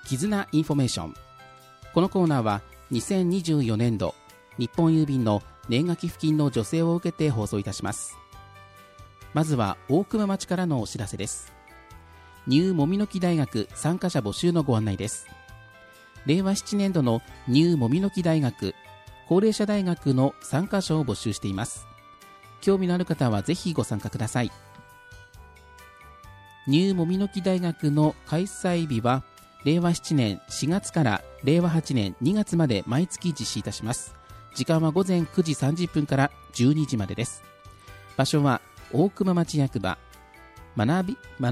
絆インフォメーション。このコーナーは2024年度日本郵便の年賀寄付金の助成を受けて放送いたします。まずは大熊町からのお知らせです。ニューもみの木大学参加者募集のご案内です。令和7年度のニューもみの木大学高齢者大学の参加者を募集しています。興味のある方はぜひご参加ください。ニューもみの木大学の開催日は令和7年4月から令和8年2月まで毎月実施いたします。時間は午前9時30分から12時までです。場所は大熊町役場学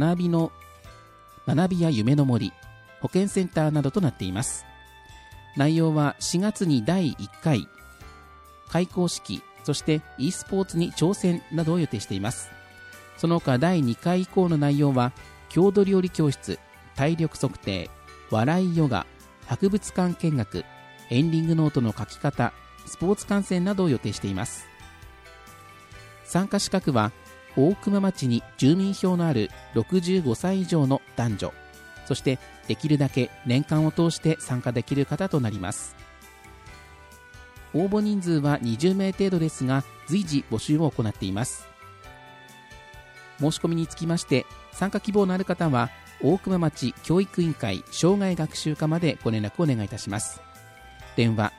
びや夢の森保健センターなどとなっています。内容は4月に第1回開講式、そして e スポーツに挑戦などを予定しています。その他第2回以降の内容は郷土料理教室、体力測定、笑いヨガ、博物館見学、エンディングノートの書き方、スポーツ観戦などを予定しています。参加資格は大熊町に住民票のある65歳以上の男女、そしてできるだけ年間を通して参加できる方となります。応募人数は20名程度ですが随時募集を行っています。申し込みにつきまして参加希望のある方は大熊町教育委員会生涯学習課までご連絡をお願いいたします。電話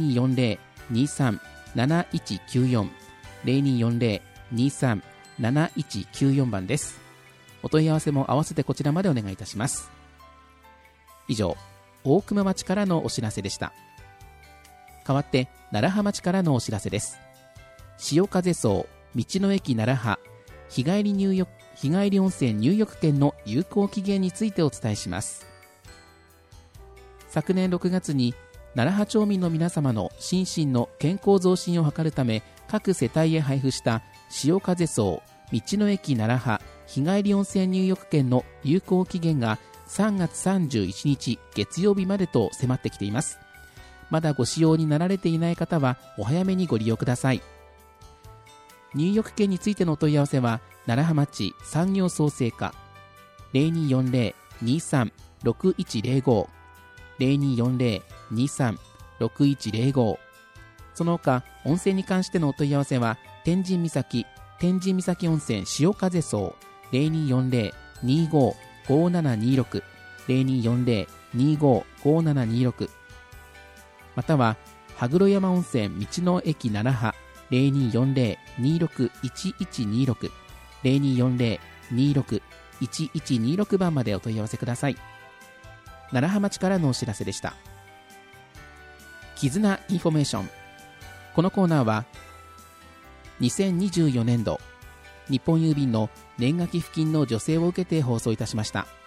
0240-23-7194 0240-23-7194 番です。お問い合わせも合わせてこちらまでお願いいたします。以上、大熊町からのお知らせでした。代わって楢葉町からのお知らせです。潮風荘道の駅楢葉日帰り温泉入浴券の有効期限についてお伝えします。昨年6月に楢葉町民の皆様の心身の健康増進を図るため各世帯へ配布した潮風荘道の駅楢葉日帰り温泉入浴券の有効期限が3月31日月曜日までと迫ってきています。まだご使用になられていない方はお早めにご利用ください。入浴券についてのお問い合わせは楢葉町産業創生課 0240-23-6105 0240-23-6105。 その他温泉に関してのお問い合わせは天神岬温泉潮風荘 0240-25-5726 0240-25-5726 または羽黒山温泉道の駅楢葉 0240-26-1126 0240-26-1126 番までお問い合わせください。楢葉町からのお知らせでした。絆インフォメーション。このコーナーは2024年度日本郵便の年賀寄付金の助成を受けて放送いたしました。